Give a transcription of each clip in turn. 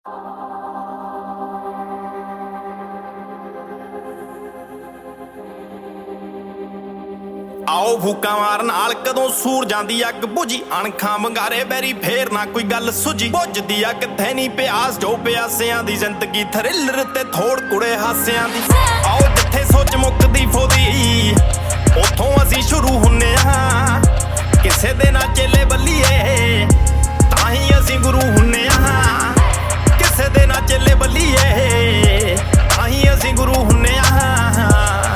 आओ फूका मार नाल कदों सूर जांदी अग बुझी अणखां वंगारे बैरी फेर ना कोई गल सुझी बुझदी अग थे नी प्यास जो प्यासियां दी जिंदगी थ्रिलर ते थोड़ कुड़े हासियां दी। आओ जिथे सोच मुकदी फोदी उथों असीं शुरू हुन्ने आं किसे दे ना चेले बल्लीए ताहीं असीं गुरु हुन्ने आं किसे दे ना चेले बल्लीए ताहीं असीं गुरु हुन्ने आं।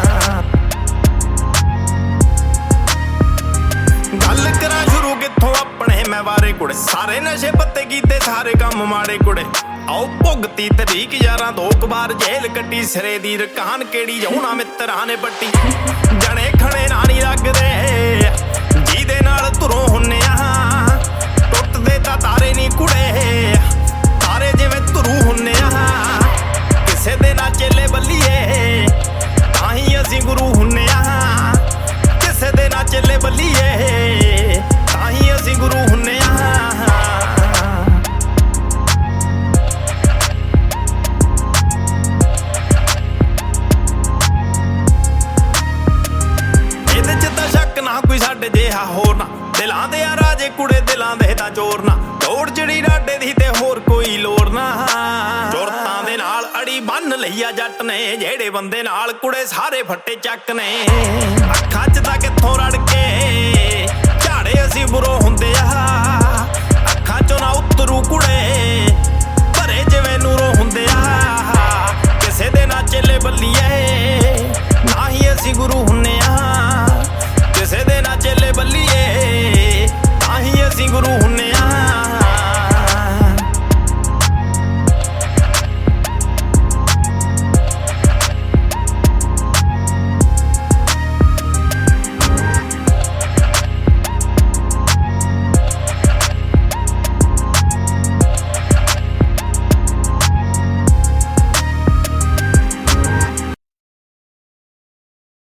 गल करा शुरू कित्थों अपने मैं वारे कुड़े सारे नशे पत्ते कीते सारे कम माड़े कुड़े। आओ भुगती तरीक यारां दो बार जेल कट्टी सिरे दी रकान केड़ी जाऊना मित्तरां ने पट्टी जने खणे ना नी लगदे जीदे नाल तुरों हुन्ने आं टुटदे तां तारे नी कुड़े तारे जिवें तुरू हुन्ने आं किसे दे ना चेले बल्लीए ताहीं असीं गुरु हुन्ने आं किसे दे ना चेले बल्लीए ताहीं असीं गुरु हुन्ने आं। ਇਹਦੇ ਚ ਤਾਂ ਸ਼ੱਕ ਨਾ ਕੋਈ ਸਾਡੇ ਜਿਹਾ ਹੋਰ ਨਾ ਦਿਲਾਂ ਦੇ ਆ ਰਾਜੇ ਕੁੜੇ ਦਿਲਾਂ ਦੇ ਤਾਂ ਚੋਰ ਨਾ ਦੌੜ ਜਿਹੜੀ ਰਾਡੇ ਦੀ ਤੇ ਹੋਰ ਕੋਈ ਲੋੜ ਨਾ ਜੁਰਤਾਂ ਦੇ ਨਾਲ ਅੜੀ ਬੰਨ ਲਈ ਆ ਜੱਟ ਨੇ ਜਿਹੜੇ ਬੰਦੇ ਨਾਲ ਕੁੜੇ ਸਾਰੇ ਫੱਟੇ ਚੱਕ ਨੇ ਅੱਖਾਂ ਚ ਤਾਂ ਕਿੱਥੋਂ ਰੜ ਕੇ ਝਾੜੇ ਅਸੀਂ ਬੁਰੋ